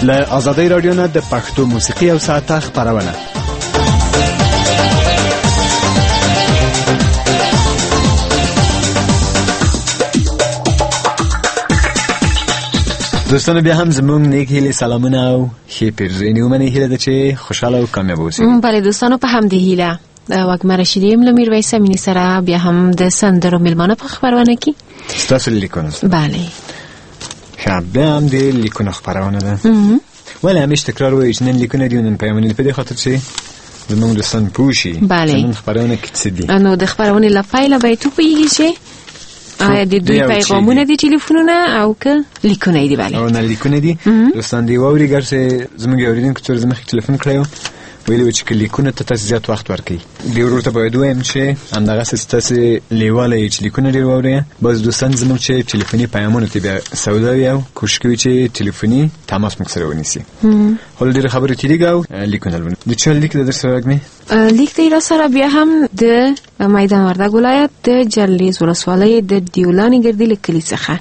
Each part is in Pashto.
له آزادۍ رادیو نه د پښتو موسیقي او ساعته خبرونه. دوستانو بیا هم زمونږ نیک هیلې سلامونه او ښې پیرزوینې ومنئ. هیله ده چې خوشحاله او کامیاب اوسئ. بله دوستانو، په همدې هیله وږمه رشیدی یم له میرویس امینی سره بیا هم د سندرو میلمانه په خبرونه کې ستاسو لیکونه. بله ښه، بیا هم د لیکونو خبرونه ده. ولې همیشه تکرار وایي چې نن لیکونه دي نن پیغامونه دي، په دې خاطر چې زمونږ دوستان پوه شي چې نن خبرونه کې څه دي. نو د خبرونې له پیله باید تو پوهېږي چې آیا د دوی پیغامونه دي ټلیفونونه او که لیکونه دي. بله او نه لیکونه دي. دوستان دی واوري ګر چې زموږ اوریدونکو تر زمخې ټلیفون کړی ویلي و چې که لیکونه ته تاسو زیات وخت ورکوي. دې ورور ته باید ووایم چې همدغسې ستاسې لیواله یې چې لیکونه ډېر واورئ. بعض دوستان زموږ چې ټلیفوني پیغامونو ته بیا سودا وي او کوشش کوي چې ټلیفوني تماس موږ سره ونیسي. خو ډېرې خبرې تېرېږي او لیکونه لولو. د چا لیک ده در سره وږمې؟ لیک دی را سره بیا هم د میدان وردګ ولایت د جلریز ولسوالۍ د دیولانې ګردي له کلي څخه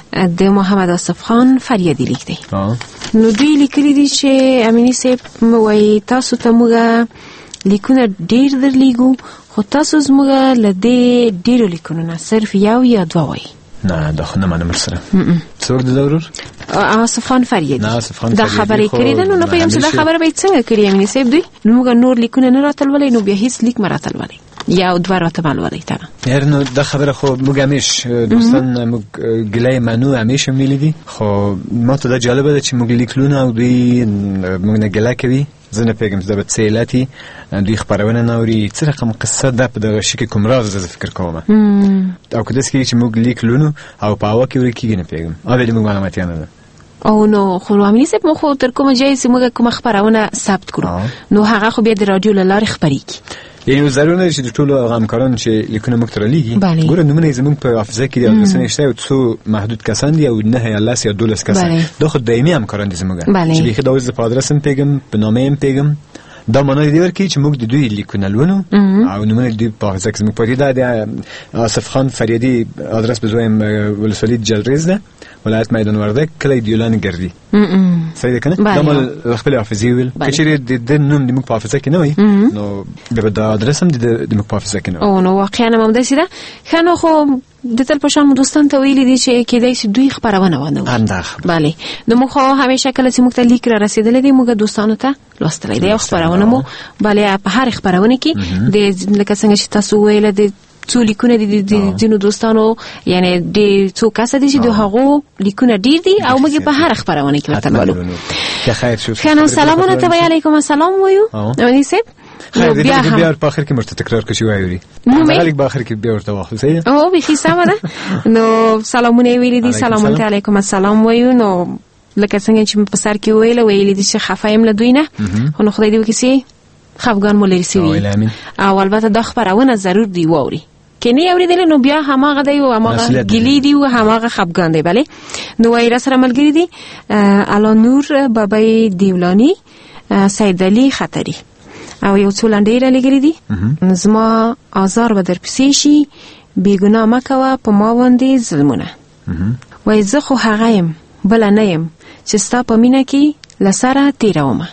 د محمد آصف خان فریادي لیک دی. نو دوی لیکلي دي چې امینی صاحب وایي تاسو ته موږ لیکونه ډېر درلیږو، خو تاسو زموږ له دې ډېرو لیکونو نه صرف یو یا دوه وایي. نه دا خو نه منم سره. څوک د ضرور؟ آصف خان فریادي. دا خبرې کړې ده. نو پوهیم چې دا خبره به څنګه کړي امینی صاحب دوی. نو موږ نور لیکونه نه راتلولی، نو بیا هیڅ لیک مه راتلولی یا دوه راته مالولی ته. یار نو دا خبره خو موږ همیش دوستان موږ ګیلې منو همیش ویلي دي، خو ما ته دا جالبه ده چې موږ لیکلونه او دوی موږ نه ګیله کوي. زه نه پوهېږم چې دا به څه علت دوی خپرونه نه اوري، څه رقم قصه ده په دغه شي کې کوم راز زه فکر کوم. او که داسې کېږي چې موږ لیکلونو او په هوا کې ورکېږي نه پوهېږم. او بیا موږ معلوماتیان نه ده. او نو خو امیني صاحب مو خو تر کومه ځای چې موږ کومه خپرونه ثبت کړو نو هغه خو بیا د رادیو له لارې خپرېږي. یعنی ضرور نه چې د ټولو همکارانو چې لیکونه موږ ته رالیږي ګوره نومونه یې زموږ په حافظه کې دي او ادرسونه یې شته او څو محدود کسان دي او 9 یا 10 یا 12 کسان. دا خو دایمي همکاران دي زموږ چې بیخي دا اوس د په ادرس هم پوهېږم، په نامه هم پوهېږم. دا معنا دې ورکوي چې موږ د دوی لیکونه لولو او نومونه د دوی په حافظه کې زموږ پاتې ده. د آصف خان فریادي ادرس به زویم ولسوالۍ جلریز ده، ولایت میدان وردګ، کلی دیولانې ګردي. صحیح ده که نه؟ دا مال خپلې حافظې ویل. که چېرې د نوم د موږ په حافظه کې نه وي نو بیا به دا ادرس هم د موږ په حافظه کې نه وي. او نو واقعا هم همداسې ده. ښه نو خو د تل په شان مو دوستان ته ویلي دي چې کېدای شي دوی خپرونه ونه وکړي. بله نو موږ خو همیشه کله چې موږ ته لیک را رسېدلی دی موږ دوستانو ته لوستلی دی او خپرونه مو بله په هر خپرونه کې لکه څنګه چې تاسو وویله د څو لیکونه دي د ځینو دوستانو یعنی د څو کسه دي چې د هغو لیکونه ډېر دي او موږ په هر خپرونه کې ورته لولو. ښه نو سلامونه ته وایو. علیکم السلام وایو امیني صاحب. نو بیا په آخر کې مرته تکرار کړي وایوري خلک په آخر کې بیا ورته واخلو. صحیح ده؟ او بیخي سمه ده. نو سلامونه یې ویلي دي. سلامونه علیکم السلام وایو. نو لکه څنګه چې په سر کې ویلي دي چې خفه یم له دوی نه، خو نو خدای دې وکړي چې خفګان مو لرې سوي او البته دا خپرونه ضرور دی واوري. که نه اورېدلی نو بیا هماغه دی او هماغه ګیلې دي او هماغه خفګان دی. بله نو وایي را سره ملګري دي الا نور بابای دیولانی، سید علي خطري او یو څو لنډۍ را لګري دي. زما آزار به در پسې شي، بېګناه مه کوه په ما باندې ظلمونه. وایي زه خو هغه یم بله نه یم چې ستا په مینه کې له سره تېرومه.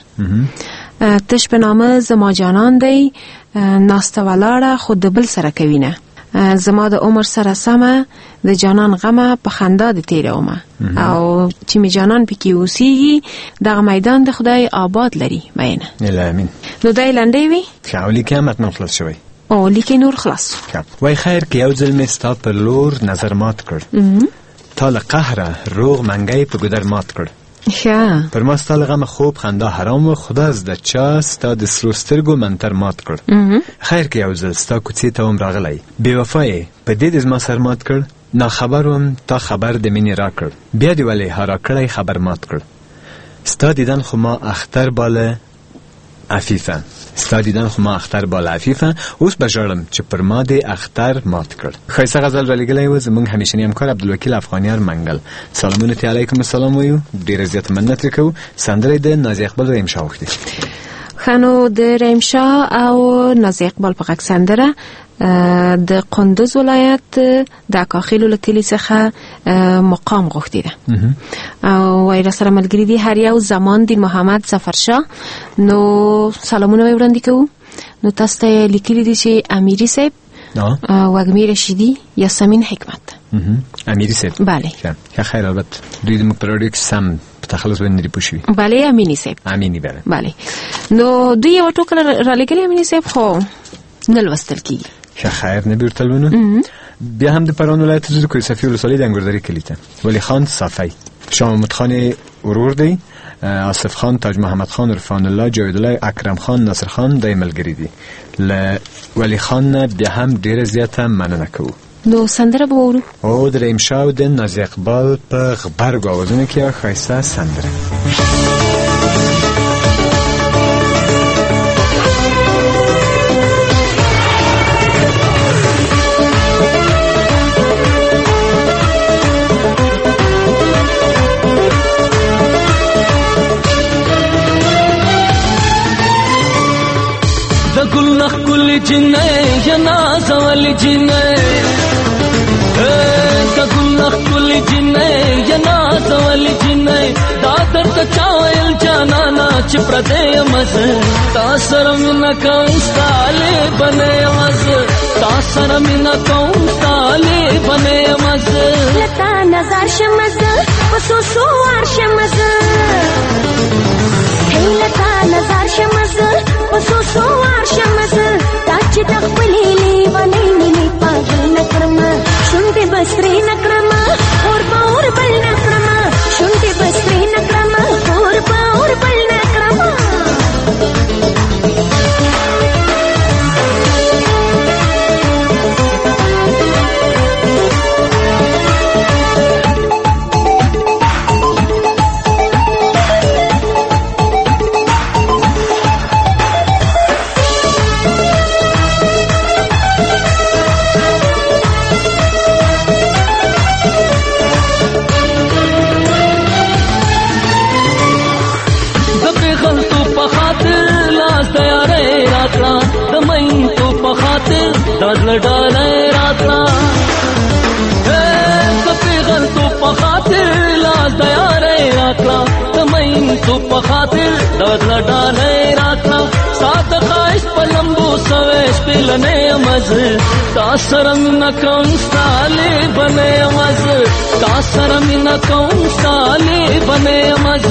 تش په نامه زما جانان دی، ناسته ولاړه خو د بل سره کوینه. زما د عمر سره سمه د جانان غمه په خندا د تېرومه. او چې می جانان پکې اوسېږي دغه میدان د خدای آباد لري مینه. امین. نو دا یې لنډۍ وي. او لیک یې متن خلاص شوی. او لیک یې نور خلاص. وای خیر که یو ځل مې ستا پر لور نظر مات کړ، تا له قهره روغ منګی په ګودر مات کړ. پر ما ستا له غمه خوب خندا حرام و، خدا زده چا ستا د سرو سترګو منتر مات کړ. خیر که یو ځل ستا کوڅې ته وم راغلی، بې وفا یې په دې د زما سر مات کړ. ناخبر وم تا خبر د مینې را کړ، بیا دې ولې هارا کړی خبر مات کړ. ستا دیدن خو ما اختر باله عفیفه، ستا دیدن خو ما اختر باله عفیفه، اوس به ژاړم چې پر ما دې اختر مات کړ. ښایسته غزل را لېږلی و زموږ همیشني همکار عبدالوکیل افغانیار منګل. سلامونه ته علیکم السلام وایو. ډېره زیاته مننه ترې کوو. سندره د نازي اقبال رحیم شاه وختي. ښه نو د رحیم شاه او نازي اقبال په غږ سندره د قندوز ولایت د اکاخیلو لکلی څخه مقام غوښتي ده او وای را سره ملګری دي هر یو زمان دین محمد ظفرشاه. نو سلامونه وړاندې کوو. نو تاسو ته لیکلي دي چې امیری صاحب وگمی رشیدی یا سمین حکمت. امیری صاحب بله که خیر. البته دوی دمو پرادیو که سم تخلص باید نری پوشوی. بله امینی صاحب. امینی بله. نو دوی یو ټوکل را لګلی امینی صاحب خو نلوستل کیږي. که خیر نبیورتل ونه. بیا هم د پران ولایت زود کوی صفی ولسوالی د انگورداری کلیته. ولی خان صفی شاه محمد خان ورور دی. آصف خان، تاج محمد خان، عرفان الله، جاوید الله، اکرم خان، ناصر خان دای ملګری دي. ولی خان بیا هم ډیره زیاته مننه کوو. نو سندره به وورو. او د رحیم شاه د نازي اقبال په غبرګ اوازونو کې ښایسته سندره. گلنخ گل جنه یا ناز والی جنه گلنخ گل جنه یا ناز والی جنه دادر تا چاویل جانانا چپرده مز تاسرم نکاستالی بنے مز تاسرم نکاستالی بنے مز لتا نظر شمز وسو سوار شمز لتا نظر شمز وسو سوار شمز تاچ تخپلی لیوانی نینی پاگل نکرما شنٹی بسری نکرما اور باور بل نکرما شنٹی بسری نکرما اور باور بل نکرما دادل ڈالے راتنا سپیغل تو پخاطر لاز دیارے راتنا تمہیں تو پخاطر دادل ڈالے راتنا سات خواہش پلمبو سویش پلنے مز تاثرم نکن سالے بنے مز تاثرم نکن سالے بنے مز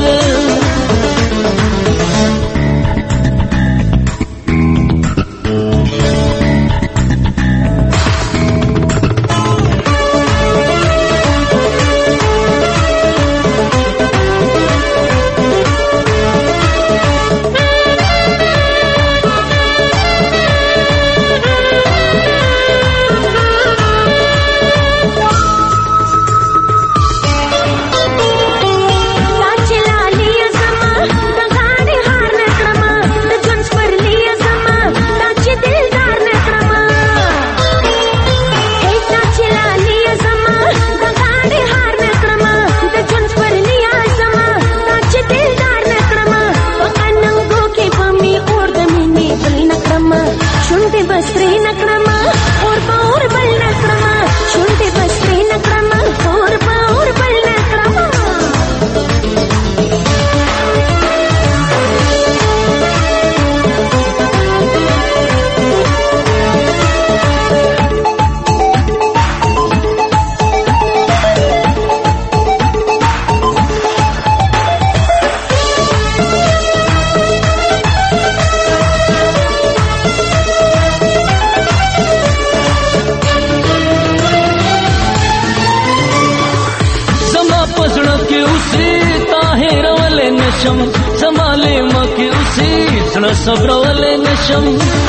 संभाले मके उसी सड़ा सब्र वाले नशम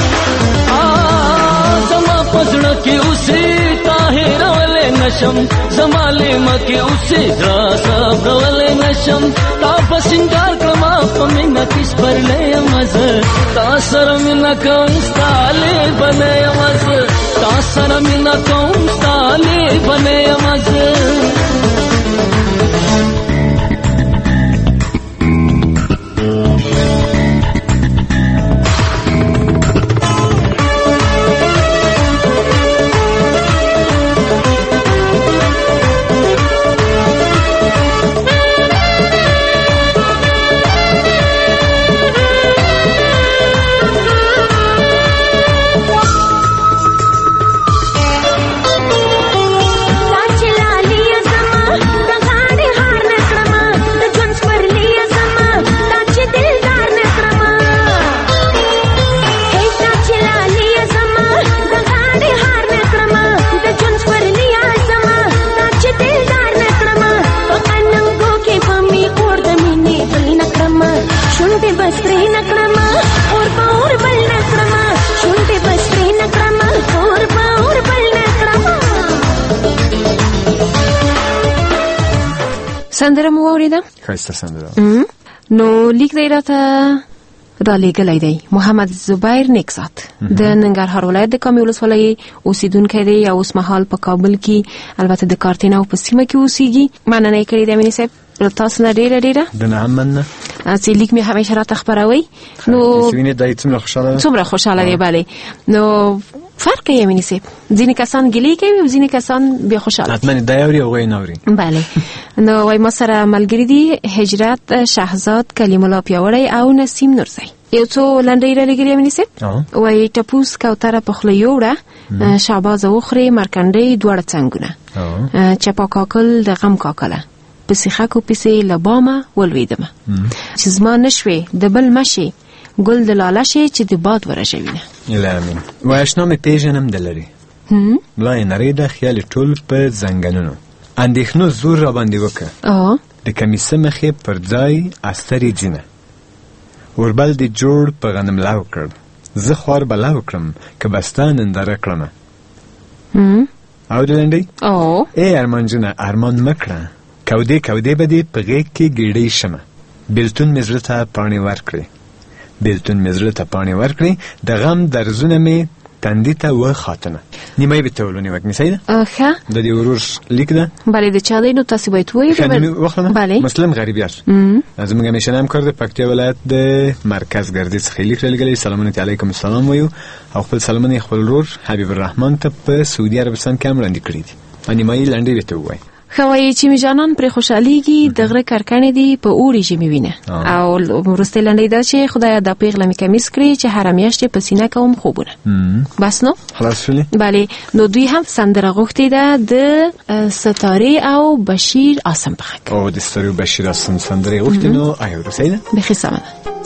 समा पसड़ के उसी ताहिर वाले नशम संभाले मके उसी सड़ा सब्र वाले नशम ताप सिंगार क्रमा पमिना किस पर ले मज तासर मिना कौन साले बने मज तासर मिना कौन साले बने मज سندره مو واوریده؟ ښایسته سندره. نو لیک دی راته را لېږلی دی محمد زبیر نیکزاد د ننګرهار ولایت د کامې ولسوالۍ اوسیدونکی دی او اوس مهال په کابل کې البته د کارتینو په سیمه کې اوسیږي. مننه یې کړې ده امیني صاحب تاسو نه ډېره د نه هم مننه چې لیک مې همیشه راته خپروئ. نو څومره خوشحاله دی. بله نو فرق کوي امیني صاحب، ځینې کسان ګیلې کوي او ځینې کسان بیا خوشحاله. حتما دا اوري او نه اوري. بله نو وای ما سره ملګری دي هجرت شهزاد کلیم الله پیاوړی او نسیم نورزی. یو څو لنډۍ را لګري امیني صاحب. وای ټپوس کوتره په خوله یوړه شعباز اوخري مرکنډي دوړه څنګونه چپا کاکل د غم کاکله پسې خکو پسې لبامه ولویدم چې زما نشوي د بل مشي ګل د لاله شي چې د باد ورژوینه. الامین. وای آشنا مې پیژنم دلري ملای نری د خیال ټول په زنګنونو اندېښنو زور را باندې وکړه د کمیسه مخې پر ځای استری جنه وربل دی جوړ په غنم لاو کړ زه خوار بلاو کړم که بستان انداره کړم. او دلنډي ای ارمان جنه ارمان مکړه کودې بدی په غیږ کې ګیډې شمه بیلتون مې زړه ته پاڼې ورکړي د غم درزونه مې تندې ته وخاتنه. نیمه به تولونی وک نسیده ښه د دې ورور لیک ده. بله د چا دی نو تاسو باید وایئ. بله مسلم غریبیار زموږ همیشنه همکار د پکتیا ولایت د مرکز ګردې څخه لیک رالیږلی. سلامونه علیکم السلام وایو او خپل سلامونه خپل ورور حبیب الرحمن ته په سعودي عربستان کې هم وړاندې کړي دي. نیمه یې لنډۍ به ته ووایي. خوای چې می جانان پر خوشحالیږي د غره کرکنې دی په اوړي ژمي وینه او ورسته لنډۍ دا چې خدای د پیغله می کمیس کړی چې هر میاشت په سینه کوم خوبونه. بس نو خلاص شولې. بله نو دوی هم سندره غوښتې ده د ستاره او بشیر آسم پخک او د ستاره او بشیر آسم سندره غوښتې. نو آیا ورسېده بخي سمه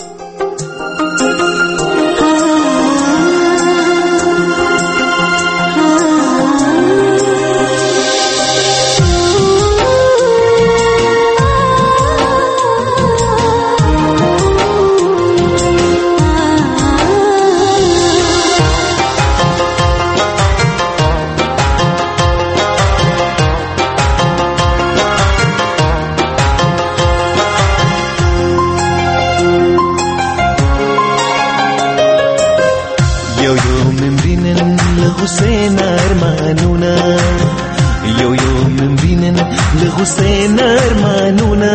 حسین ارمانونه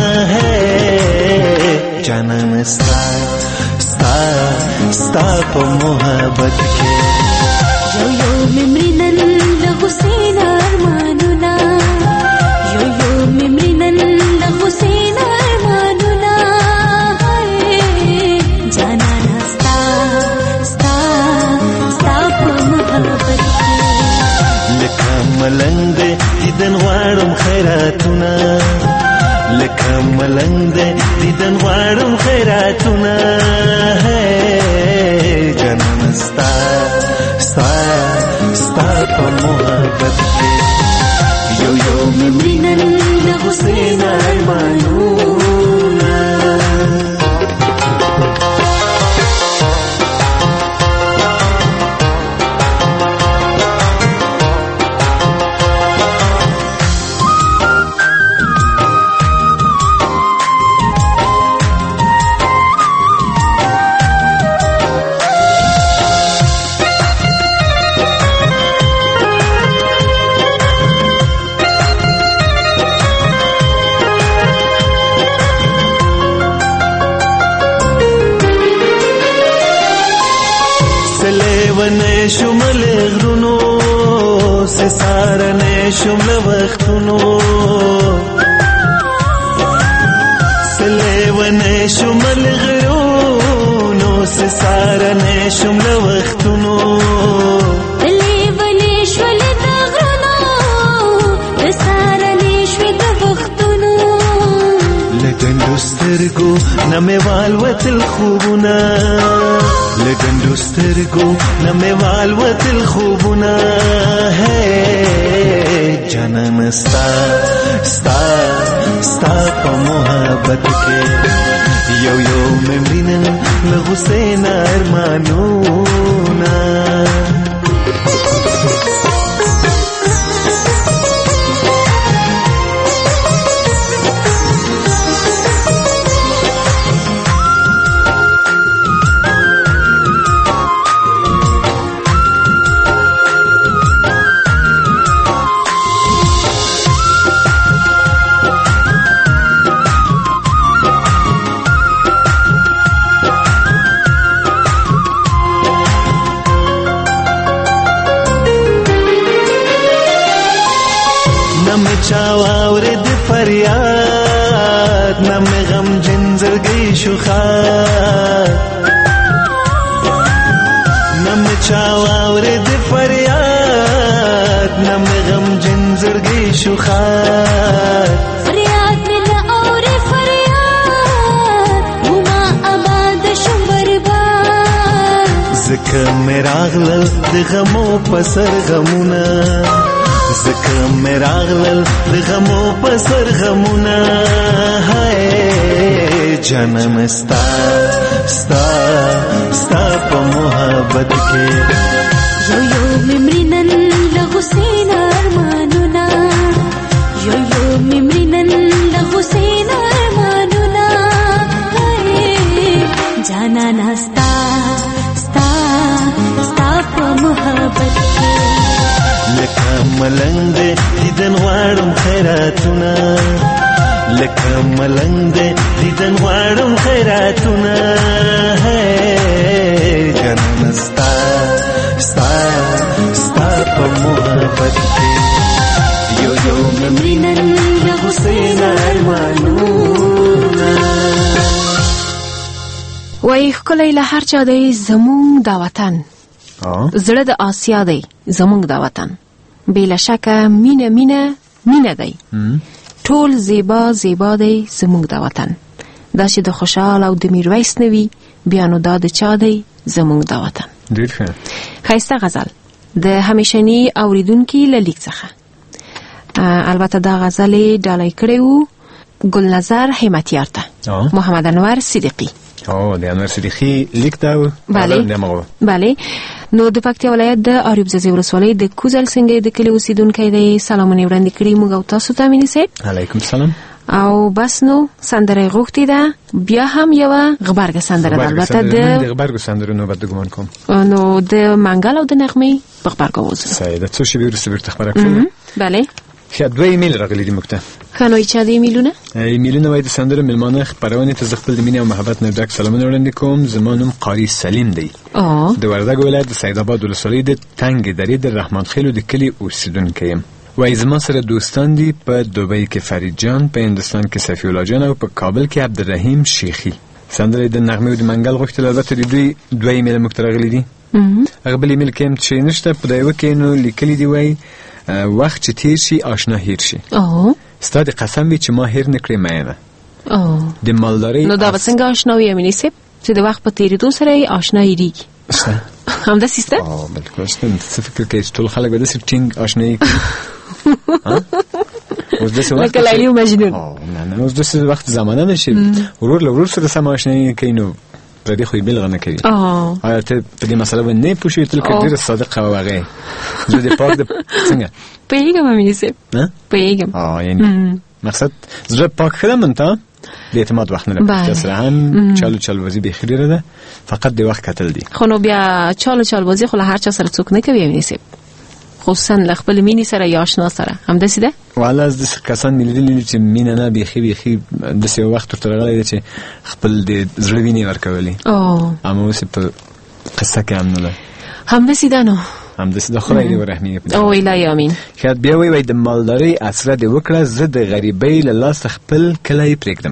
ہے جانان ستا په محبت کې یو ممرینن له حسین ارمانونه یو ممرینن له حسین ارمانونه جانان ستا په محبت کې لکه ملنګ دیدن غواړم خیراتونه لکه ملنګ دیدن غواړم خیراتونه جانان ستا په محبت کې یو ممرینن له حسین ارمانونه شمل غرونو سسارنه شمل وختونو سلیونه شمل غرونو سسارنه شمل وختونو لیونه شمل غرونو سسارنه شمل وختونو لګندو سترګو نموال وتل خوبونه لګندو سترګو نموال وتل خوبونه جانان ستا په محبت کې یو ممرینن له حسین ارمانونه زړګي شوخات نم چاوره د فریاد نم غم جن زړګي شوخات فریاد مل اور فریاد وما آباد شم برباد زکه مراغلل د غمو پسر غمونه زکه مراغلل د غمو پسر غمونه هاي جنم ستا ستا ستا په محبت کې یو یو ممری نن لغو سین ارمانونا یو یو ممری نن لغو سین ارمانونا جانا ناستا ستا ستا په محبت کې لکه ملنګ دې دیدن غواړم خیراتونه لکه ملنګ دې دیدن غواړم خیراتونه جنم ستا ستا ستا په محبت کې یو یو ممری نن لغو سین ارمانونه وای ښکلی له هر چا دی زمونږ دا وطن زړه د آسیا دی زمونږ دا وطن بې له شکه مینه مینه مینه دی ټول زیبا زیبا دی زمونږ دا وطن دا چې د خوشحال او د میرویس نه وي بیا نو دا د چا دی زمونږ دا وطن ډېر ښه ښایسته غزل د همیشني اوریدونکي له لیک څخه البته دا غزل یې ډالۍ کړی و ګلنظر همتیار ته محمد انور صدیقي د انور صدیقي لیک دا بله نو د پکتیا ولایت د اریوب ځاځي ولسوالۍ د کوزل سنګي د کلي اوسیدونکی دی سلامونه وړاندې کړي موږ او تاسو ته مینې صاحب علیکم السلام او بس نو سندره غوښتې ده بیا هم یوه غبرګه سندره ده البته د غبرګو سندرو نوبت ګمان کوم نو د منګل او د نغمې په غبرګه وزو صحیح ده څو شېبې وروسته بیرته خبره کوو بله ښه دوه ایمیل راغلي دي موږ ته ښه نو چا د ایمیلونه وایي د سندرو مېلمانه خپرونې ته زه خپل د مینې او محبت نه ډک سلامونه وړاندې کوم زما نوم قاري سلیم دی د وردګ ولایت د سیدآباد ولسوالۍ د تنګې درې د رحمان خیلو د کلي اوسیدونکی یم وایي زما سره دوستان دي په دوبۍ کې فرید جان په هندوستان کې صفی الله جان او په کابل کې عبدالرحیم شیخي سندرې د نغمې او د منګل غوښتل البته د دوی دوه ایمیل موږ ته راغلي دي هغه بل ایمیل کې هم چې نشته په یوه کې نو لیکلي دي وایي وخت چې تیر شي آشنا هیر شي ستا د قسم وي چې ما هیر نه کړې مینه د مالدارۍ نو دا به څنګه آشنا وي امینې صاحب چې د وخت په تېرېدو سره یې آشنا هیرېږي همداسې شته بلکل شته څه فکر کوې چې ټول خلک به داسې ټینګ آشنایي کوي لکه لیلی و مجنون نه اوس داسې وخت زمانه ده چې ورور له ورور سره سم آشنایي کوي نو پردې خو یې بېلغه نه کوي آیا ته په دې مسله باندې نه پوه شوې تل که ډېره صادقه او هغه زه د پاک د څنګه پوهېږم امینې صاحب پوهېږم یعنې مقصد زړه پاک ښه ده منتها د اعتماد وخت نه لري سره هم چالبازي بیخي ډېره ده فقط د وخت کتل دي خو نو بیا چالبازي خو له هر چا سره څوک نه کوي امینې صاحب خصوصا له خپل مینې سره یا آشنا سره همداسې ده والله از داسې کسان مې لیدلي چې مینه نه بیخي داسې یو وخت ورته راغلی دی چې خپل د زړه وینې ورکولې اما اوس په قصه کې هم نه ده همداسې ده نو همداسې ده خدای دې ورحمېږي او الهی امین ښه بیا وایي د مالدارۍ اسره دې وکړه زه د غریبۍ له لاسه خپل کلی پرېږدم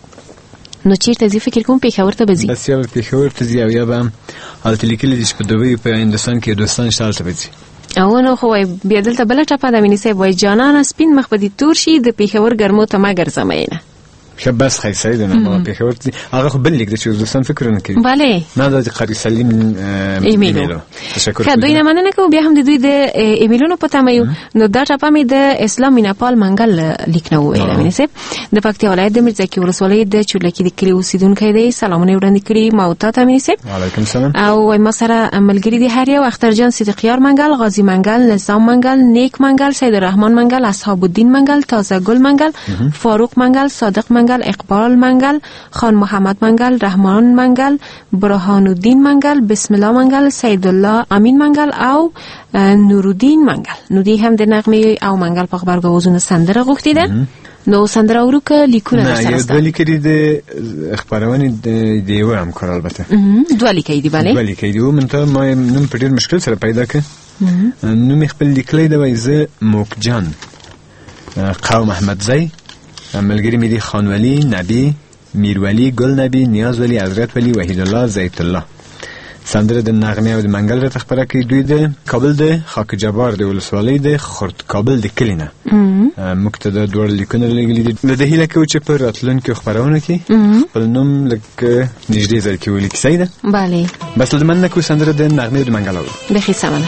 نو چیرته ځي فکر کوم پېښور ته به ځي بس یا به پېښور ته ځي او یا به هم هلته لیکلي دي چې په دوبۍ په هندوستان کې دوستان شته هلته به ځي او نو خو وای بیا دلته بل ټپه د امینې صاحب وای جانانه سپین مخ به دې تور شي د پېښور ګرمو ته ما ګرځه مینه ښه بس ښایسته دی نو پېښور ته هغه خو بل لیک دی چې دوستان فکر نه کوي بله نه دا د قاری سلیم ایمیلو تشکر ښه دوی نه مننه کوم بیا هم د دوی د ایمیلونو په تمه یو نو دا ټپه مې د اسلام میناپال منګل لیک نه وویل امینې صاحب د پکتیا ولایت د میرزکي ولسوالۍ د چورلکي د کلي اوسیدونکی دی سلامونه وړاندې کړي ما او تا ته امینې صاحب وعلیکم السلام او وای ما سره ملګري دي هر یو اختر جان صدیقیار منګل غازی منګل نظام منګل نیک منګل سید الرحمن منګل اصحاب الدین منګل تازه ګل منګل فاروق منګل صادق منګل اقبال منګل خان محمد منګل رحمان منګل برهان الدین منګل بسم الله منګل سید الله امین منګل او نورالدین منګل نو دی هم د نغمې او منګل په خبرګوزونو سندره غوښتې ده نو سندره وروکه لیکونه در سره سته نه یو لیکري د خبرونې د یو همکار البته دوه لیکي دي بله دوه لیکي دي منته ما نوم په ډېر مشکل سره پیدا کړ نوم خپل لیکلی دی وایي زه موکجان قوم احمدزی ملګری مې دي خانولی نبی میرولی گل نبی، نیاز ولی، حضرت ولی، وحید الله، زیت الله. سندره د نغمه او د منګل را تخبره کې دوی د کابل د خاک جبار د ولسوالۍ د خرد کابل د کلینه مقتدا دوړ لیکونه لګلې د هیله کې چې پر راتلونکو خبرونه کې خپل نوم لکه نږدې ځل کې ولیکي سیده. بله بس لمن کو سندره د نغمه او د منګل او بخي سمنه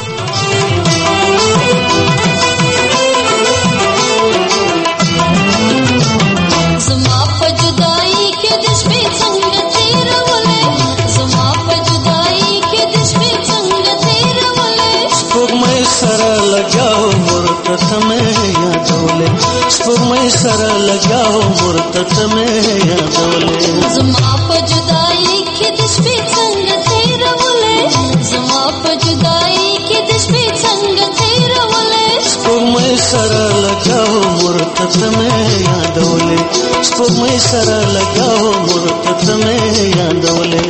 स्पुरमई सर लगाओ मुर्तत में यादोले ज़मा पे जुदाई के दिश पे संग तेरा बोले ज़मा पे जुदाई के दिश पे संग तेरा बोले स्पुरमई सर लगाओ मुर्तत में यादोले स्पुरमई सर लगाओ मुर्तत में यादोले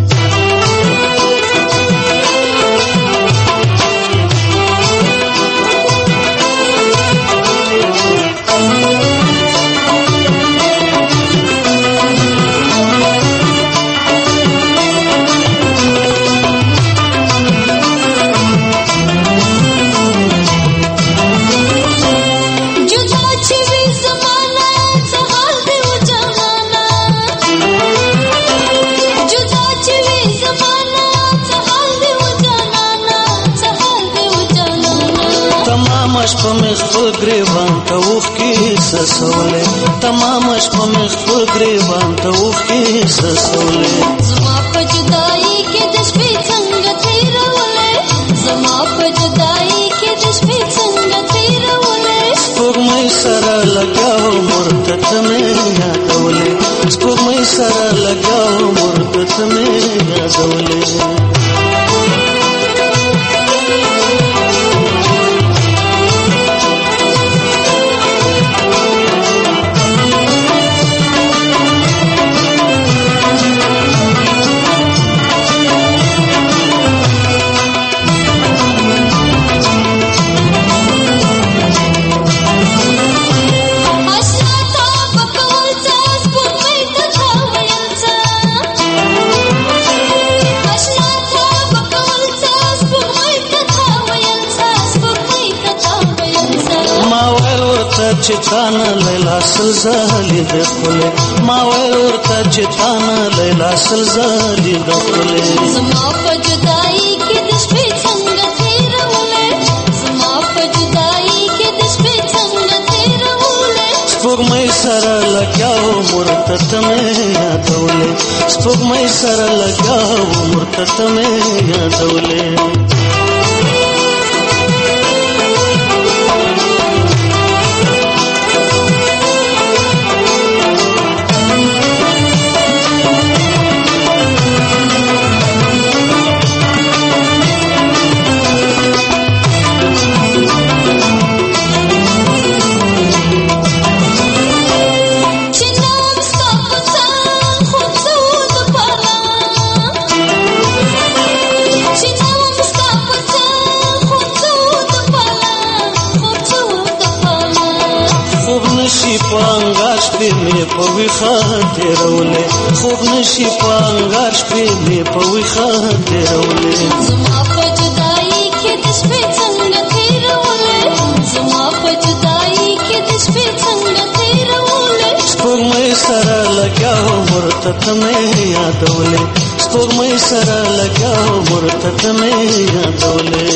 ग्रेवान तवुख की ससोले तमाम अश्क में खुल ग्रेवान तवुख की ससोले ज़मा पे जुदाई के दिश पे संग तेरा बोले ज़मा पे जुदाई के दिश पे संग तेरा बोले स्पुरमई सर लगाओ मुर्तत में यादोले स्पुरमई सर लगाओ मुर्तत में यादोले चिताना लैला सलजाली दखले मावल उरता चिताना लैला सलजाली दखले ज़मा पे जुदाई के दिश पे संग तेरा बोले ज़मा पे जुदाई के दिश पे संग तेरा बोले स्पुरमई सर लगाओ मुर्तत में यादोले स्पुरमई सर लगाओ मुर्तत में यादोले پوی خاطرولے خوب نشی پانگاش پہ میں پوی خاطرولے ज़मा पे जुदाई के दिश पे संग तेरा बोले ज़मा पे जुदाई के दिश पे संग तेरा बोले स्पुरमई सर लगाओ मुर्तत में यादोले स्पुरमई सर लगाओ मुर्तत में यादोले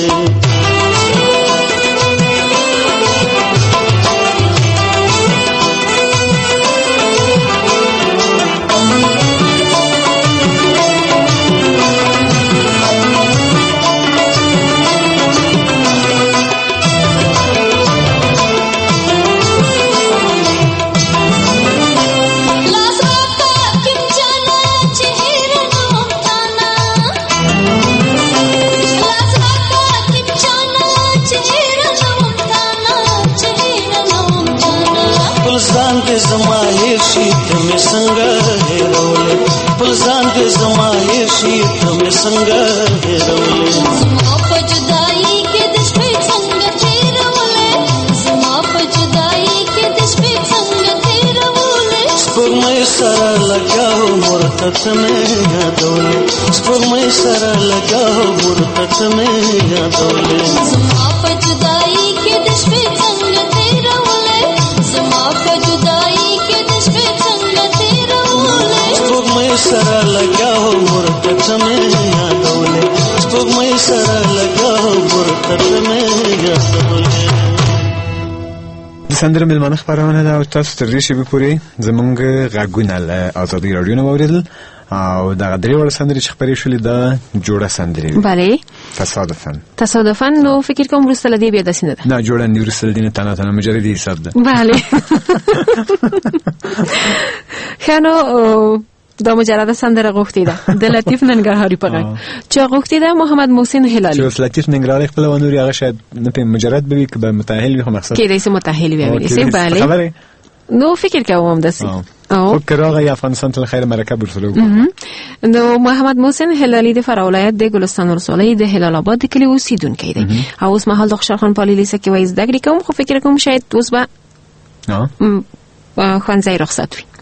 ज़मा पे जुदाई के दिश पे संग तेरा बोले ज़मा पे जुदाई के दिश पे संग तेरा बोले स्पुरमई سره لګاو مرتت مې یادولې سپوږمۍ سره لګاو مرتت مې یادولې زما په جدائی کې د شپې څنګه تیرولې زما په جدائی کې د شپې څنګه تیرولې سپوږمۍ سره لګاو مرتت مې یادولې سپوږمۍ سره لګاو مرتت مې یادولې. د سندرو مېلمانه خپرونه ده او تاسو تر دې شېبې پورې زموږ غږونه له ازادي راډیو نه واورېدل او دغه درې وړه سندرې چې خپرې شولې دا جوړه سندرې وې. بله تصادفاً. نو فکر کوم وروسته له دې بیا داسې نه ده. نه جوړه نه وروسته له دې نه تنه مجردي حساب ده. بله ښه نو دا مجرد سندره غوښتې ده د لطیف ننګرهاري په غږ چې غوښتې ده محمد محسن هلالي چې اوس لطیف ننګرهاري خپل ونوري هغه شاید نه په مجرد به وي که به متأهل وي خو مقصد کېدای سي متأهل وي سي بله نو فکر کوم داسې خو که راغی افغانستان ته خیر مرکب ورسره نو محمد محسن هلالي د فراه ولایت د ګلستان ولسوالۍ د هلال آباد د کلي اوسیدونکی دی او اوس مهال د خوشحال خان پالي لیسه کې وایي زده کړې کوم خو فکر کوم شاید اوس به ښوونځی رخصت وي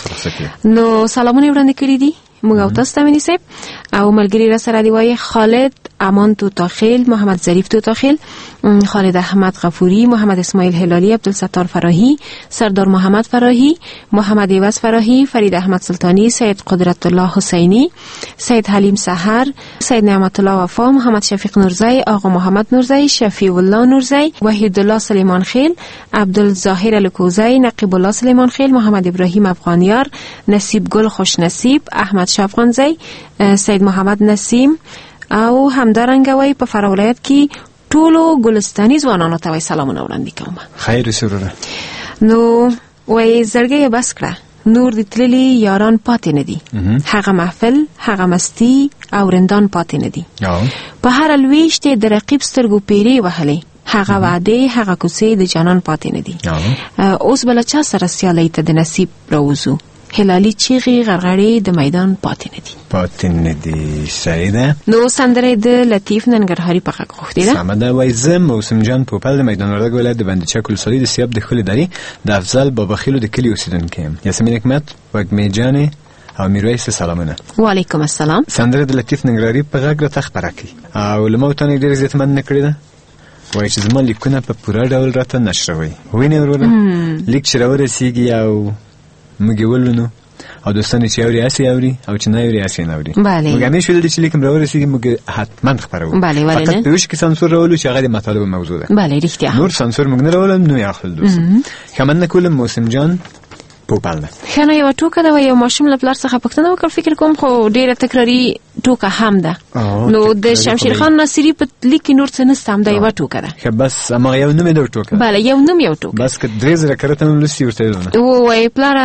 نو سلامونه وړاندې کړي دي موږ او تاسو ته ونیسئ او ملګري را سره دی وایي خالد امان توتاخیل محمد ظریف توتاخیل خالد احمد غفوری محمد اسماعیل هلالی عبدالستار فراهی سردار محمد فراهی محمد ایوز فراهی فرید احمد سلطانی سید قدرت الله حسینی سید حلیم سحر سید نعمت الله وفا محمد شفیق نورزی آقا محمد نورزی شفیع الله نورزی وحید الله سلیمان خیل عبدالظاهر الکوزی نقیب الله سلیمان خیل محمد ابراهیم افغانیار نصیب گل خوش نصیب احمد شفقانزی سید محمد نسیم او همدارنګه وای په فراه ولایت کې ټولو ګلستاني ځوانانو ته وای سلامونه وړاندې کوم. خیر سروره. نو وای زړګي بس کړه نور د تللی یاران پاتې نه دي هغه محفل هغه مستی او رندان پاتې نه دي په هر لويشت د رقیب سترګو پیری وهلې هغه وعده هغه کوسې د جانان پاتې نه دي اوس بل چا سره سیالي ته د نصیب راوزو هلالي چیغي غرغړې د میدان پاتې نه دي صحیح ده. نو سندره د لطیف ننګرهاري په غږ غوښتې ده. سمه ده. وای زه موسم جان پوپل د میدان وردګ ولایت د بندچک ولسوالۍ د سیاب د خلې درې د افضل باباخیلو د کلي اوسیدونکی یم. یاسمین حکمت وږمې جانې او میرویس سلامونه. وعلیکم السلام. سندره د لطیف ننګرهاري په غږ راته خپره کړي او له ما ورته ډېر زیاتمن نه کړې ده. وایي چې زما لیکونه په پوره ډول راته نشروي وینې وروره لیک چې راورسېږي او موږ ولونو او دوستان چې اوري اسی اوري او چې نه اوري اسی نه اوري موږ همیشه ویل چې لیکم راورسېږي موږ حتما خبرو فقط په وش کې سانسور راولو چې هغه د مطالب موضوع ده. بله رښتیا نور سانسور موږ نه راولم نو یا خپل دوست کمن کولم موسم جان پوپل ده. خنه یو ټوکه ده یو ماشوم له پلار څخه پښتنه وکړ فکر کوم خو ډیره تکراری ټوکه هم ده نو د شمشیر خان ناصری په لیک نور څه نست هم ده یو ټوکه ده خو بس ما یو نوم ده ټوکه بله یو نوم یو ټوکه بس که درې زره کرته نو لسی ورته ده او وای پلار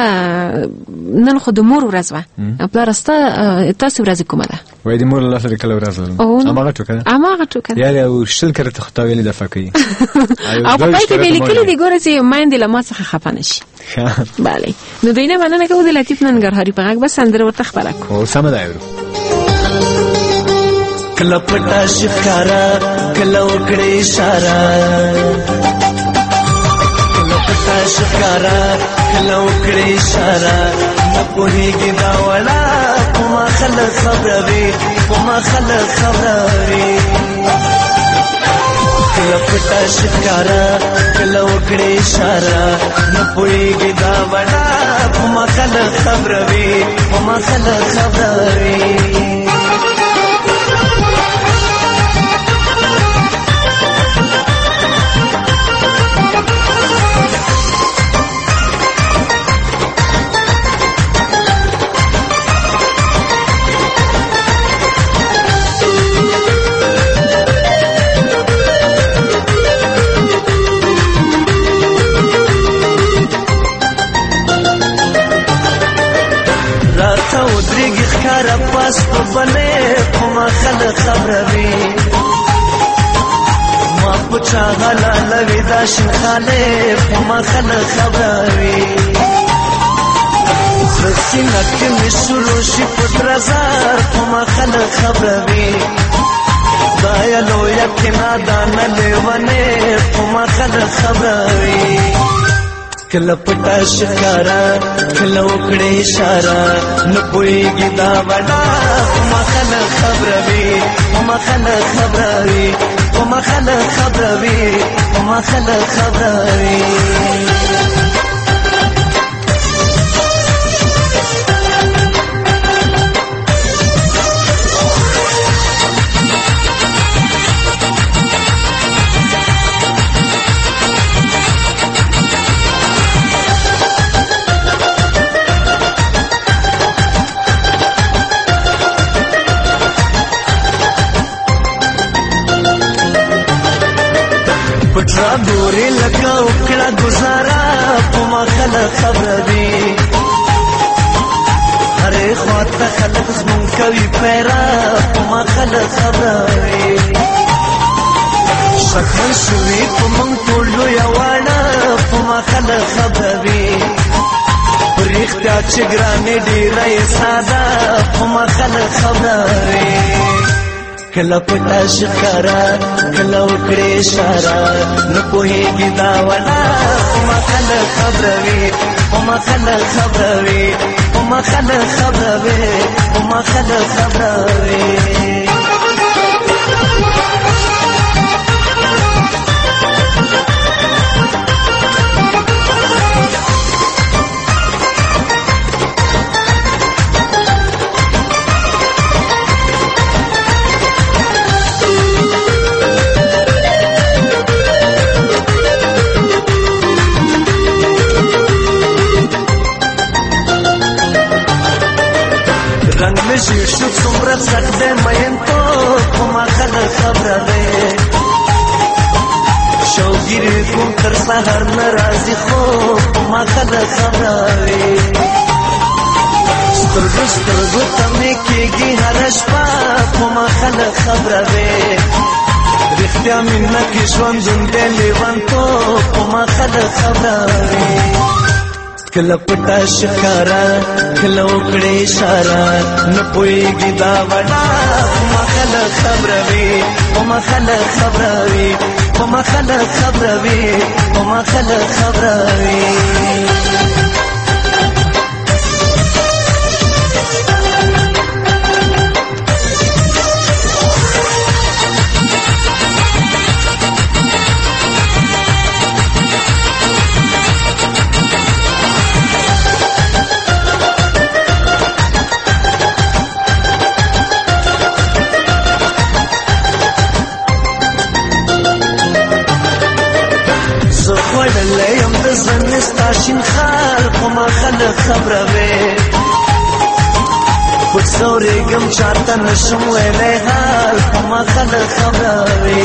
نن خو د مور ورځ و پلار تاسو ورځ کومه ده وای د مور الله سره کله ورځ اماغه ټوکه ده یاره شل کرته خطاویل د فقې او په پای کې لیکلي دی ګوره چې مایند له ما څخه خفه نشي بله نو دینه مننه کوم د لطیف ننګرهاري په غږ بس سندره ورته خبره کو سم ده یو کله پټه شکارا کله وکړې اشاره کله پټه شکارا کله وکړې اشاره نه پوهېږي دا ولا کومه خلک خبروي کله پټه شکارا کله وکړې اشاره نه پوهېږي دا ولا کومه خلک خبروي پاس په بلې کومه خلک خبروي ما په چا غلا لوي دا شنخاله کومه خلک خبروي سینه کې مې شروع شي په درزار کومه خلک خبروي دا یلو یقینا دا نه لیونه کومه خلک خبروي کله پټه ښکارا کله وکړې اشاره نه پوهېږي دا وړه په مخه نه خبروي په مخه نه خبروي په مخه نه خبروي په مخه نه خبروي پټرا ګورې لکه وکړه ګزاره په مخه نه خبروي هرې خوا ته خلک زمونږ کوي پیره په مخه نه خبروي شکمن شوي په موږ ټول لویه واړه په مخه نه خبروي په رښتیا چې ګرانې ډېره یې ساده په مخه نه خبروي کله پټه ښکارا کله وکړې اشاره نه پوهېږي دا وړه په مخه نه خبروي په مخه نه خبروي په مخه نه خبروي په مخه نه خبروي رنگ میں شیشو څومره سخت دی مین تو په مخه نه خبروي شوګیرې کوم تر سهار نه راځي خو په مخه نه خبروي سترګو سترګو ته مې کېږي هره شپه په مخه نه خبروي رښتیا مینه کې ژوندون دی لیونتوب په مخه نه خبروي کله پټه ښکارا کله وکړې اشاره نه پوهېږي دا وړه په مخه نه خبروي په مخه نه خبروي په مخه نه خبروي په مخه نه خبروي وړلیم د زنې ستا شین خال په مخه نه خبروي پټ ځورېږم چاته نشم ویلی حال په مخه نه خبروي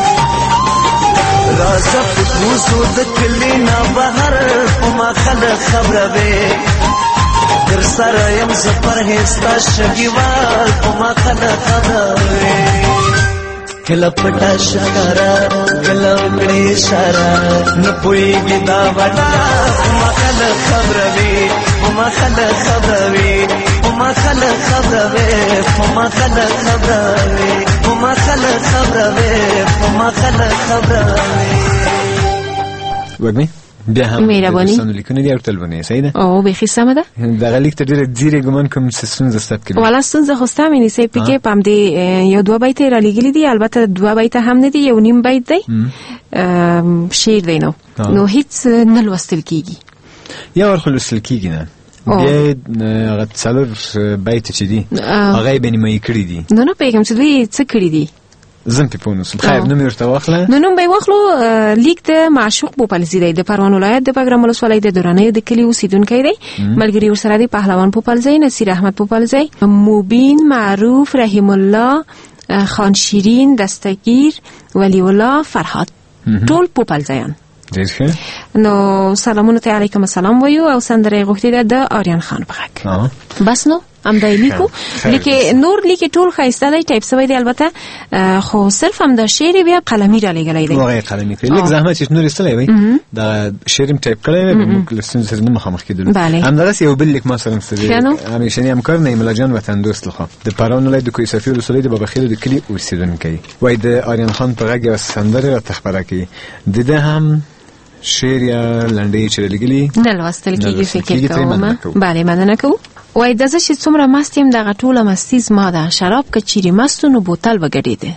راځه پټ وځو د کلي نه بهر په مخه نه خبروي در سره یم زه پرهېز ستا شګیوال په مخه نه خبروي کله پټه ښکارا کله وکړې اشاره نه پوهېږي دا وړه په مخه نه خبروي په مخه نه خبروي په مخه نه خبروي په مخه نه خبروي په مخه نه خبروي په مخه نه خبروي وګمې بیا هم مهرباني دوستانو لیکونه دي او ټلفونه صحیح ده او بیخي سمه ده دغه لیک ته ډېره ځیرې ګمان کوم چې ستونزه ستا کې والا ستونزه خو ستا مې نیسئ پکې پام دی یو دوه بیته یې رالیږلي دي البته دوه بیته هم نه دي یو نیم بیت دی شعر دی نو هیڅ نه لوستل کېږي یا ور لوستل کېږي نه بیا هغه څلور بیته چې دي هغه یې بینیمایي کړي دي نو نه پوهېږم چې دوی څه کړي دي زم په پونوس خیر نوم ورته واخله نوم به واخلو لیک د معشوق پوپلزی دی د پروان ولایت د بګرام ولسوالۍ د دورانې د کلی اوسیدونکی دی ملګری ورسره دی پهلوان پوپلزی نصیر احمد پوپلزی مبین معروف رحیم الله خان شیرین دستگیر ولی الله فرهاد ټول پوپلزیان ډېر ښه نو سلامونه ته علیکم السلام وایو او سندره غوښتې ده د آریان خان په غږ بس نو همدای لیکو لیکه نور لیکه ټول ښایسته دی ټایپ شوی دی البته خو صرف هم د شعر بیا قلمي را لېږلی دی واقعي قلمي کړی لږ زحمت چې نور ایستلی وی د شعر م ټایپ کړی وی موږ له ستونزې سره نه مخامخ کېدلو همدغسې یو بل لیک ما سره مستدی همیشني همکار نعیم الله جان وطن دوست لخوا د پروان ولایت د کوه صافي ولسوالۍ د باباخیل د کلي اوسېدونکی وایي د آریان خان په غږ یوه سندرې راته خپره کړي د ده هم شعر یا لنډۍ چې لګلي نه لوستل کېږي فکر کوم. بله مننه کوو. وای د زه چې څومره مست یم دغه ټوله مستي زما ده، شراب که چیرې مست نو بوتل به ګډېده.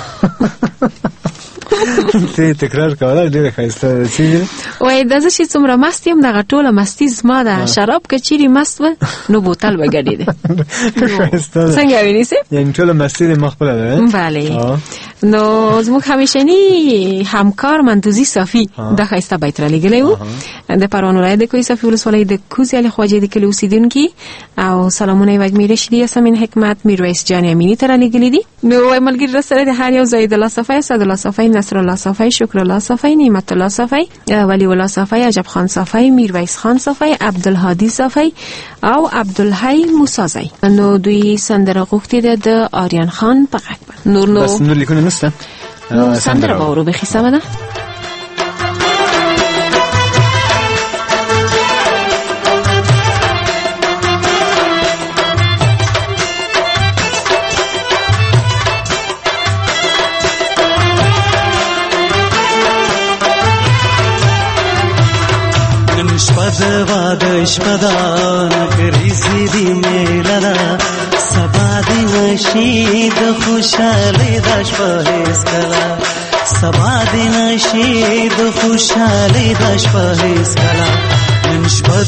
ته تکرار کوله ډېره ښایسته ده. وای د زه چې څومره مست یم دغه ټوله مستي زما ده، شراب که چیرې مست و نو بوتل به ګډېده. څنګه وینې سه؟ یعنې ټوله مستي د ما خپله ده. بله. نو زموږ همیشني همکار مندوزي صافي دا ښایسته بیت را لیږلی و د پروان ولایت د کوهي صافي ولسوالۍ د کوزې علي خواجې د کلي اوسېدونکي، او سلامونه یې وږمې رشیدي، یاسمین حکمت، میرویس جان امیني ته را لیږلي دي. نو وایي ملګري راسره د هر یو ځای د الله صافی، اسدالله صافی، نصرالله صافی، شکرالله صافی، نعمت الله صافی، ولی الله صافی، عجب خان صافی، میرویس خان صافی، عبدالهادي صافی او عبدالحی موسازی. نو دوی سندره غوښتې ده د آریان خان په غږ. نور بس نور لیکونه نشته. سندره به ورو بخي سمه ده. شپدان کریزی دی میلنا سبا دی نشید خوشحالی داشت پهیز کلا، سبا دی نشید خوشحالی داشت پهیز کلا. من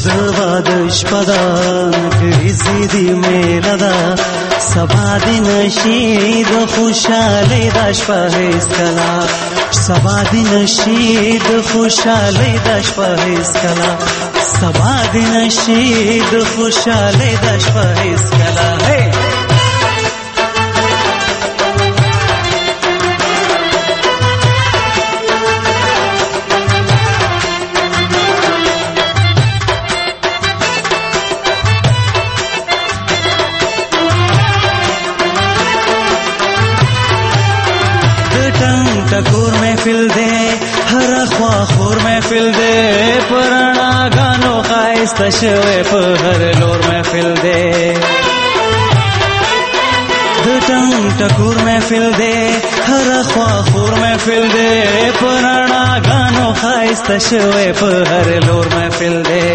شپدان کریزی دی میلنا سبا دی نشید خوشحالی داشت پهیز کلا، سبا دی نشید خوشحالی داشت پهیز کلا، سبا دی نشید خوشحالی داشت پهیز کلا. टकोर महफिल दे हर ख्वा खोर महफिल दे पुराना गानो खाइस्ता शवे पर हर लोर महफिल दे टकोर महफिल दे हर ख्वा खोर महफिल दे पुराना गानो खाइस्ता शवे पर हर लोर महफिल दे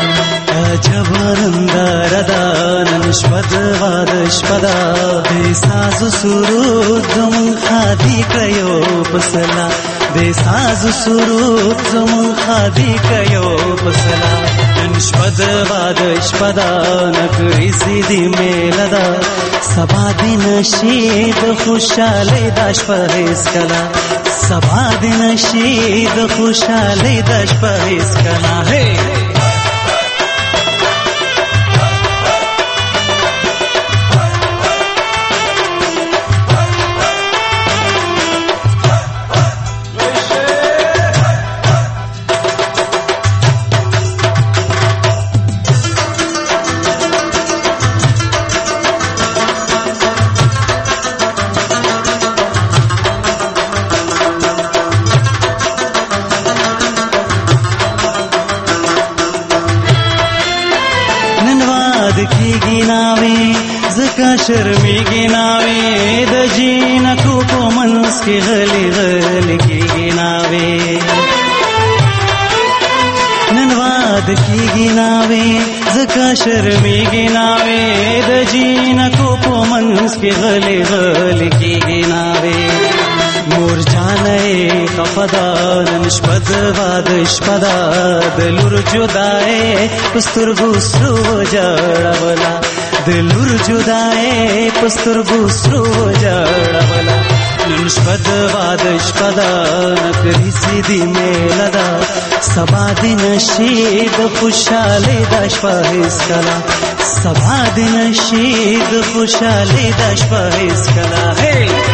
जबरंदारदा नष्पद वादष्पदा बेसाज सुरूद जम खादी कयो पसला, बेसाज सुरूद जम खादी कयो पसला. नष्पद वादष्पदा नकरिसी दी मेलदा सबा दी नशीद खुशाली दाश पहेज कला, सबा दी नशीद खुशाली दाश पहेज कला. हे शर्मिगी नावे द जीनकू को मनस की गली गली की नावे, ननवाद की नावे जका शर्मिगी नावे द जीनकू को मनस की गली गली की नावे. मोर जाने खफदा नष्पद वादष्पदा दिलुर जुदाए पुस्तुर गुस्रु जड़वला, दिलुर जुदाए पुस्तुर गुस्रु जड़वला. नष्पद वादष्पदा नकरिसी दी मेलदा सबा दी नशीद खुशाली दाश पहेज कला, सबा दी नशीद खुशाली दाश पहेज कला. हे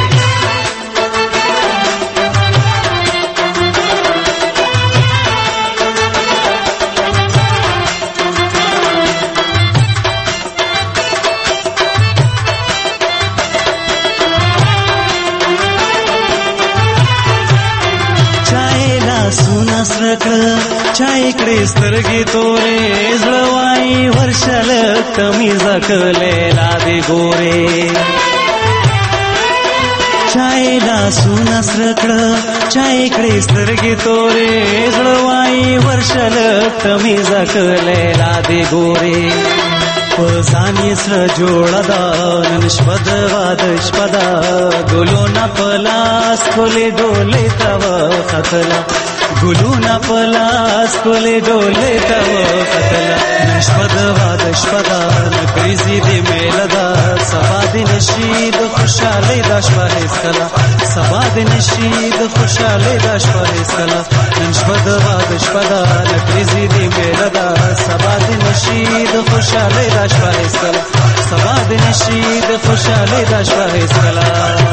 चाय इकडे स्तरगी तोरे जळवाई वर्षाल कमी जकलेला दे गोरे, چای لاسونه سره کړه چای کړې سترګې تورې زړه وایي ورشه تمیزه کړلې را دې ګورې په ځان یې سره جوړه ده نن شپه د واده شپه ده ګلونه په لاس ښکلې ډولۍ ته وختله ګلونه په لاس ښکلې ډولۍ ته وختله نن شپه د واده شپه ده نکریزې دې میله ده سبا دې نشي د خوشحالۍ دا شپه هېڅکله سبا دې نشي د خوشحالۍ دا شپه هېڅکله نن شپه د واده شپه ده نکریزې دې میله ده سبا دې نشي د خوشحالۍ دا شپه هېڅکله سبا دې نشي د خوشحالۍ دا شپه هېڅکله.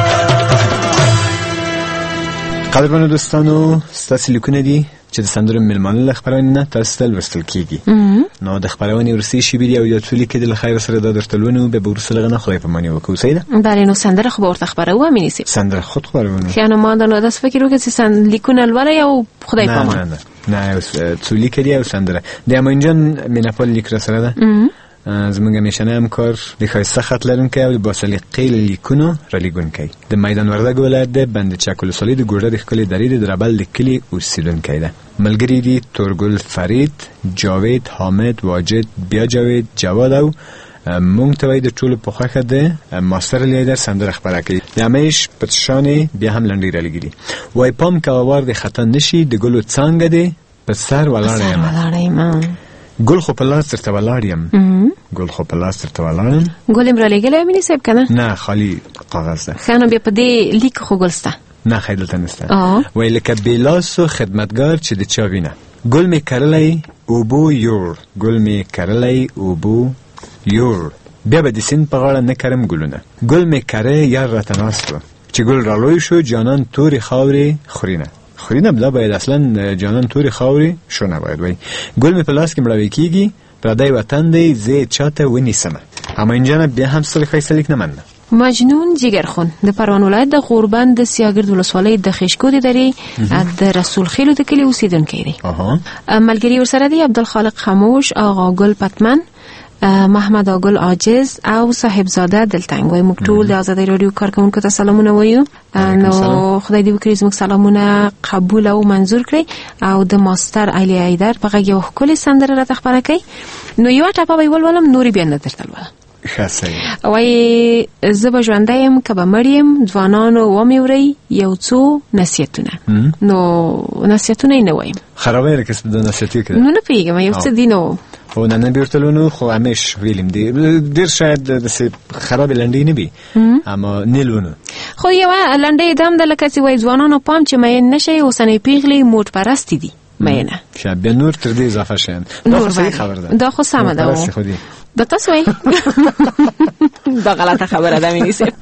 قدرمنو دوستانو ستاسې لیکونه دي چې د سندرو مېلمانه له خپرونې نه تاسو ته لوستل کېږي. نو د خپرونې وروستۍ شېبې دي او یو څو لیکې دي له خیر سره دا درته لولو بیا به وروسته له هغه نه خدای پاماني وکړو. سیده بله نو سندره خو به ورته خپروو امینې صاحب سندره خود خپروو ښه نو ما نو داسې فکر وکړه چې لیکونه لولئ او خدای پامان نه څو لیکې دي او سندره د امان جان میناپال لیک را سره ده زمونږ همیشنی همکار د ښایسته خط لرونکی او د باسلیقې لیکونو رالیږونکی د میدان وردګ ولایت د بند چک ولسوالۍ د ګوډه د ښکلې درې د دربل د کلي اوسېدونکی ده. ملګري دي تورګل فرید، جاوید، حامد، واجد، بیا جاوید، جواد او مونږ ته وایي د ټولو په خوښه د ماستر لیدر سندره خپره کوي. د همیش پتشانې بیا هم لنډۍ رالیږلي وایي پام کوه وار د خطا نشي د ګلو څانګه دی په سر ولاړه یم ګل خو په لاس درته ولاړ یم ګل خو په لاس درته ولاړ یم ګل یې رالیږلی امینې صاحب که نه نه خالي کاغذ ده. ښه نو بیا په دې لیک خو ګل شته نه خی دلته نشته. وایي لکه بېلاسو خدمتګار چې د چا وینه ګل مې کرلی اوبو یوړ ګل مې کرلی اوبو یوړ بیا به د سیند په غاړه نه کرم ګلونه ګل مې کری یار راته ناست و چې ګل رالوی شو جانان تورې خاورې خورینه خورینه بلا باید اصلا جانان تورې خاورې شو نباید وایي ګل مې په لاس کې مړوی کېږي پردی وطن دی زه چاته ونیسمه. اما اینجا بیا هم ستاسو ښایسته لیک نه مننه. مجنون جگرخون د پروان ولایت د غوربند د سیاګرد ولسوالۍ د خشکو د درې د رسول خیلو د کلي اوسېدونکی دی. ملګري ورسره دي عبدالخالق خاموش، آقا ګل پتمن، محمد آگل عاجز او صاحبزاده دلتنگ. وای موږ ټول د آزادۍ رادیو کارکونکو ته سلامونه وایو. نو خدای دې وکړي زموږ سلامونه قبول او منظور کړي او د ماستر علی ایدر په غږ یو ښکلې سندره راته خپره کړي. نو یوه ټپه به یې ولولم نورې بیا نه درته لولم. وای زه به ژوندی یم که به مړ یم ځوانانو ومې ورئ یو څو نصیحتونه. نو نصیحتونه یې نه وایم خرابه یې کس د نصیحتي کړه نو نه پوهېږم یو څه دي نو خو نن بیرتلونو خو همیش ویلیم دی ډېر شاید داسې خرابې لنډۍ نه وي اما نیلونو خو یوه لنډۍ دام ده لکه چې وایي ځوانانو پام چې مین نشئ اوسنۍ پیغلې موټ پرستې دي مینه شاید بیا نور تر دې اضافه شین دا خو صحیح خبر ده دا خو سمه ده دا تاسو وایي دا غلطه خبره ده مینې صاحب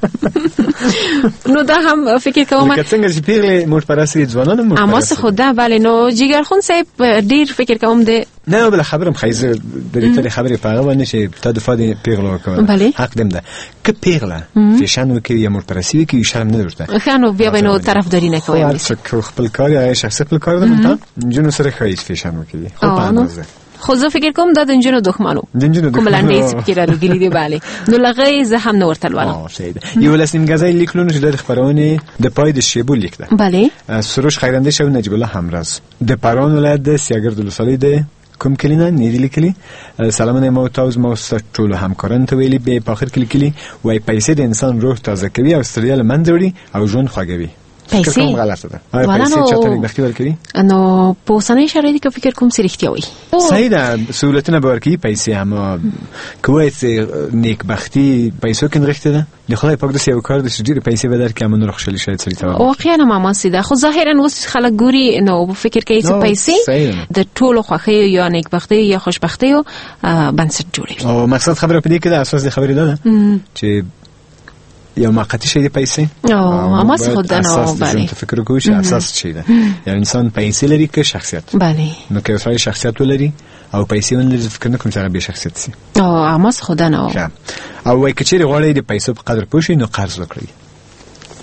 نو دا هم فکر کوم لکه څنګه چې پیغلې موټ پرستې دي ځوانان موټ پرستې اما څه خو ده بله نو جګرخون صاحب ډېر فکر کوم د نه بله خبرم خیزه د دې تلې خبرې په هغه باندې چې تا دفاع د پیغلو وکړه حق دم ده که پیغله فیشن وکړي یا موټ پرستي وکړي شرم نه درته ښه نو بیا به نو طرفداري نه کوئ خپل کار یا شخصي خپل کار ده مونته نجونو سره ښایي فیشن وکړي خو په اندازه خو زه فکر کوم دا د نجونو دښمنو کوم لنډۍ چې پکې رالیږلي دي بله نو له هغې زه هم نه ورته لولم یولس نیمګزی لیک لولو چې دا د خپرونې د پای د شیبو لیک ده بله سروش خیراندیش او نجیب الله همراز د پروان ولایت د سیاګرد ولسوالۍ د کوم کلی نه نیدي لیکلي سلامونه مو تاسو مو ټولو همکارانو ته ویلي به په اخر کې لیکلي وای پیسې د انسان روح تازه کوي او ستړیا له منځه وړي او ژوند خوږوي پیسې کوم غلطه ده پیسې چاته نیکبختي ورکړي نو په اوسنۍ شرایطو کې فکر کوم چې رښتیا وایي صحیح ده سهولتونه به ورکړي پیسې اما کوی چې نیکبختي پیسو کې نغښته ده د خدای پاک داسې یو کار دی چې ډېرې پیسې به درکړي اما نور خوشحالي شاید سړي ته واقعا هماماسې ده خو ظاهرا اوس خلک ګوري نو فکر کوي چې پیسې د ټولو خوښیو یا نیکبختیو یا خوشبختیو بنسټ جوړوي او مقصد خبره په دې کې ده اساس د خبرې ده چې یو موقتی شی دی پیسې اما څه خود نه بله ته فکر کوو چې اساس چی ده یعنی انسان پیسې لري که شخصیت بله نو که سړی شخصیت ولري او پیسې ولري فکر نه کوم چې هغه به شخصیت سي اما څه خود نه او وای کچېرې غواړئ د پیسو په قدر پوه شئ نو قرض وکړئ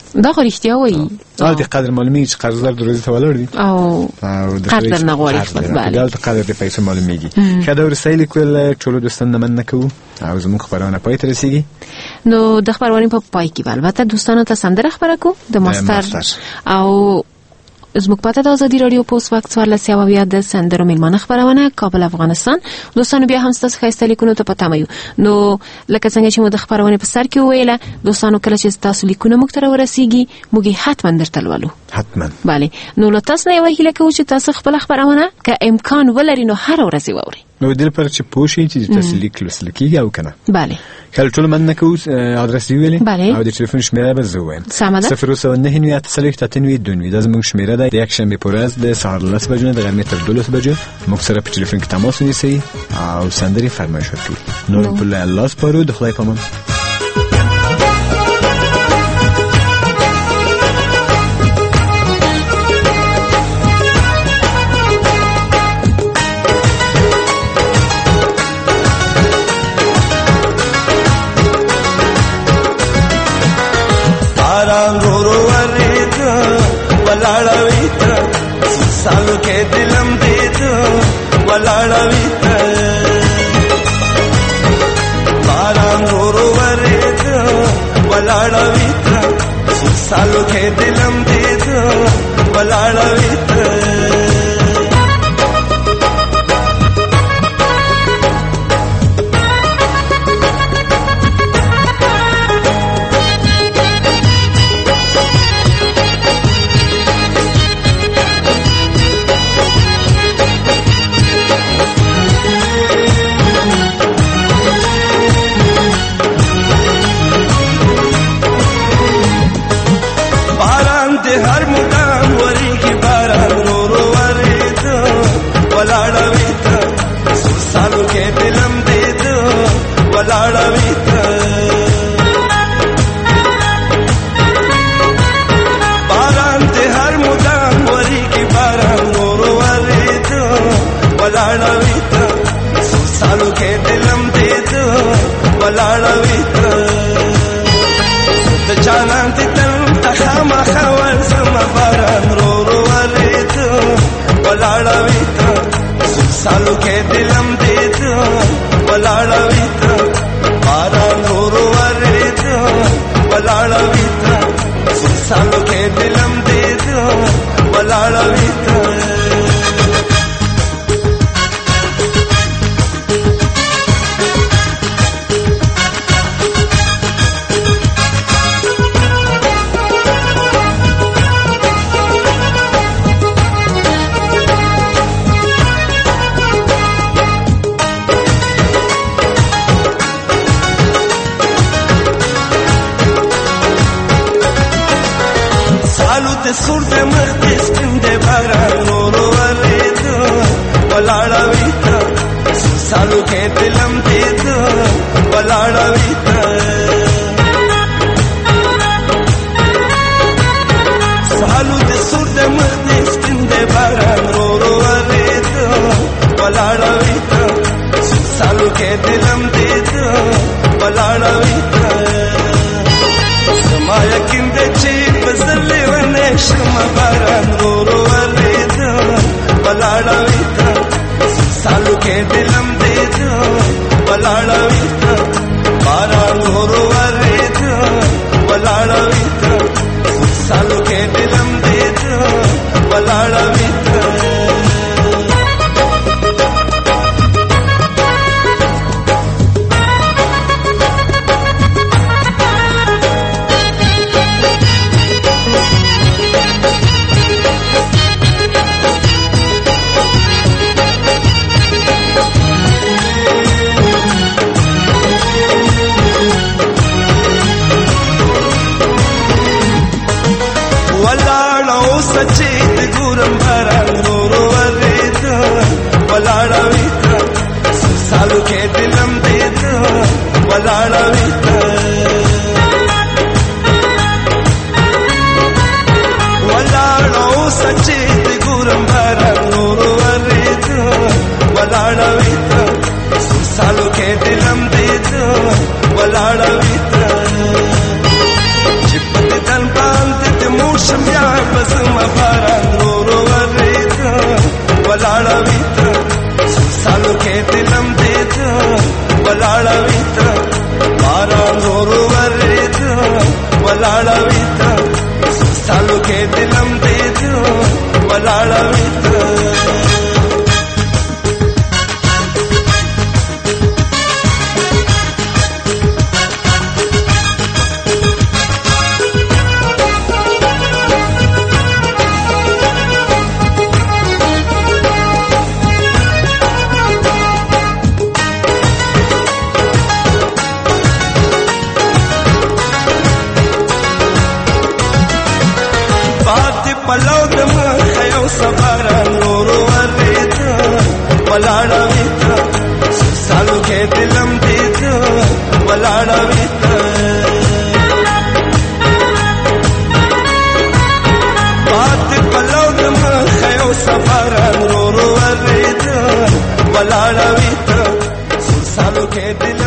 دا خو رښتیا وایي. د قدر معلومیږي چې قرضدار د روزي ته ولاړ دي او قدر نه غواړي خپل. بله دلته قدر د پیسو معلومیږي. ښه دا وروستی لیکل ټولو دوستانو نه مننه کوو او زموږ خپرونه پای ته رسیږي. نو د خپرونې په پای کې البته دوستانو ته سندره خبره کو د ماستر او زموږ پته د ازادي رادیو پوس وخت 14 د سندرو میلمانه خبرونه کابل افغانستان. دوستانو بیا هم ستاسو ښایسته لیکونو ته پته مې نو لکه څنګه چې مو د خبرونې په سر کې ویله دوستانو کله چې تاسو لیکونه موږ ته ورسیږي موږ حتما درته لولو. حتما. بله نو له تاسو نه یو هیله کوو چې تاسو خپل خبرونه که امکان ولري نو هر ورځ واورئ. نو دل پر چې پوښي چې تاسو لیک لوستل کیږي او کنه. بله کله ټول مننه کوو. ادرس دی ویلې او د ټلیفون شمیره به زه وایم 00992 دا زموږ شمیره ده. د یک شنبه په ورځ د سهار 10 بجو نه د غرمې تر 12 بجو موږ سره په ټلیفون کې تماس ونیسئ او سندرې فرمایش وکړئ. نور په الله سپارو. د خدای پامان. सालों के दिलम दे दो वलाड़वी बारा रोरो वरे दो वलाड़वी सालों के दिलम दे दो वलाड़वी सालों के दिलम दे दो वलाड़वी बारा रोरो वरे दो वलाड़वी सालों के दिलम दे दो वलाड़वी सुर दे मस्तिस किंदे बारा रोरो वरे दो वलाड़वी सालों के दिलम दे दो वलाड़वी सालों दे सुर दे मस्तिस किंदे बारा रोरो वरे दो वलाड़वी सालों के दिलम दे दो वलाड़वी समाया किंदे चीप जले वने शमा बारा रोरो वरे दो वलाड़वी सालों के दिलम दे दो वलाड़वी बारा रोरो वरे दो वलाड़वी सालों के दिलम दे दो वलाड़वी सचेत गुरम भरा रोरो वरे दो वलाड़वी सालों के दिलम दे दो वलाड़वी वलाड़ो सचेत गुरम भरा रोरो वरे दो वलाड़वी सालों के दिलम दे दो वलाड़वी चिपत तन ولاړوي ته سالو کې دلم دې ته ولاړوي ته پلو دم خیو سبارا نور ورېدا ولاړوي ته سالو کې دلم دې ته ولاړوي ته باد پلو دم خیو سبارا نور ورېدا ولاړوي ته سالو کې